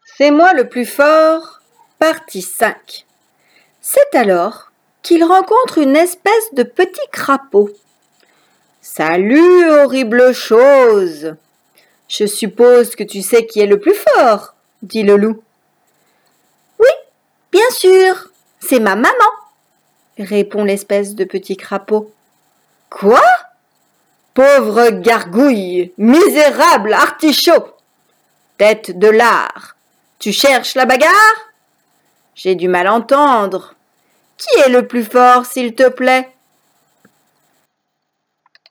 C'est moi le plus fort, partie 5. C'est alors qu'il rencontre une espèce de petit crapaud. « Salut, horrible chose ! Je suppose que tu sais qui est le plus fort, » dit le loup. « Oui, bien sûr, c'est ma maman, » répond l'espèce de petit crapaud. « Quoi ? Pauvre gargouille, misérable artichaut ! Tête de lard, tu cherches la bagarre ? J'ai du mal entendre. Qui est le plus fort, s'il te plaît ?